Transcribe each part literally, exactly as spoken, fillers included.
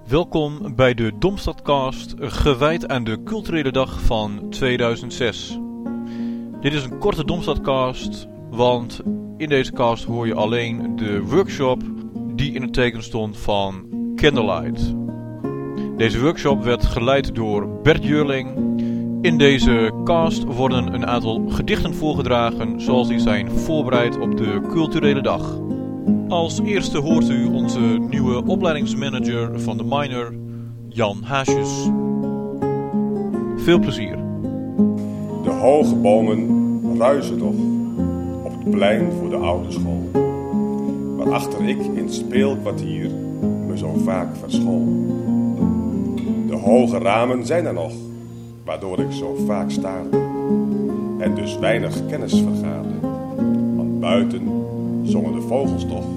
Welkom bij de Domstadcast, gewijd aan de culturele dag van tweeduizend zes. Dit is een korte Domstadcast, want in deze cast hoor je alleen de workshop die in het teken stond van Candlelight. Deze workshop werd geleid door Bert Jurling. In deze cast worden een aantal gedichten voorgedragen zoals die zijn voorbereid op de culturele dag. Als eerste hoort u onze nieuwe opleidingsmanager van de minor, Jan Haasjes. Veel plezier. De hoge bomen ruisen nog op het plein voor de oude school, waarachter ik in het speelkwartier me zo vaak verschool. De hoge ramen zijn er nog, waardoor ik zo vaak staarde en dus weinig kennis vergaarde, want buiten zongen de vogels toch.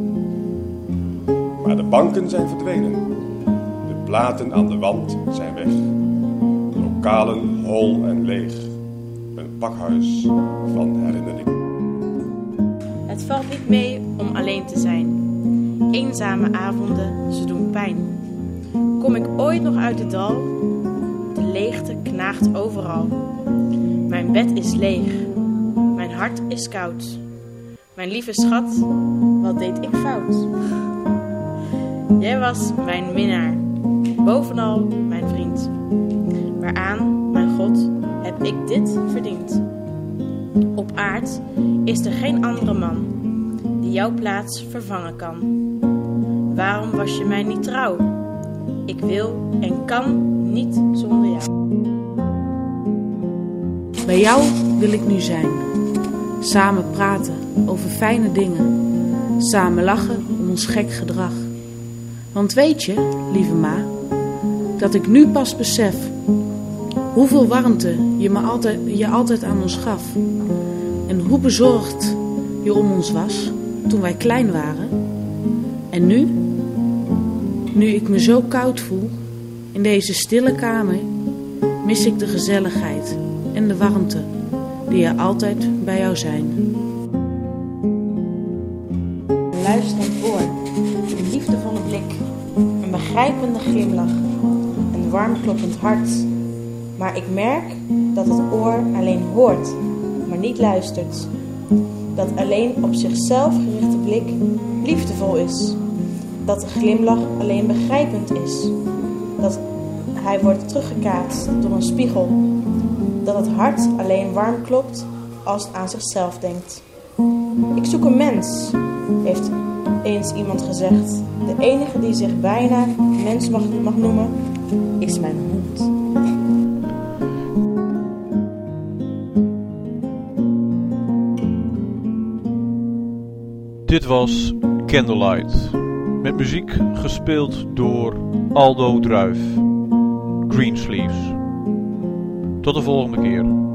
Maar de banken zijn verdwenen, de platen aan de wand zijn weg, lokalen hol en leeg, een pakhuis van herinnering. Het valt niet mee om alleen te zijn, eenzame avonden, ze doen pijn. Kom ik ooit nog uit het dal, de leegte knaagt overal. Mijn bed is leeg, mijn hart is koud. Mijn lieve schat, wat deed ik fout? Jij was mijn minnaar, bovenal mijn vriend. Waaraan, mijn God, heb ik dit verdiend? Op aard is er geen andere man die jouw plaats vervangen kan. Waarom was je mij niet trouw? Ik wil en kan niet zonder jou. Bij jou wil ik nu zijn. Samen praten over fijne dingen. Samen lachen om ons gek gedrag. Want weet je, lieve ma, dat ik nu pas besef hoeveel warmte je me altijd, je altijd aan ons gaf. En hoe bezorgd je om ons was toen wij klein waren. En nu, nu ik me zo koud voel in deze stille kamer, mis ik de gezelligheid en de warmte die er altijd bij jou zijn. Een luisterend oor, een liefdevolle blik, een begrijpende glimlach, een warm kloppend hart. Maar ik merk dat het oor alleen hoort, maar niet luistert. Dat alleen op zichzelf gerichte blik liefdevol is. Dat de glimlach alleen begrijpend is. Dat hij wordt teruggekaatst door een spiegel. Dat het hart alleen warm klopt als het aan zichzelf denkt. Ik zoek een mens, heeft eens iemand gezegd. De enige die zich bijna mens mag, mag noemen, is mijn hond. Dit was Candlelight, met muziek gespeeld door Aldo Druif, Greensleeves. Tot de volgende keer.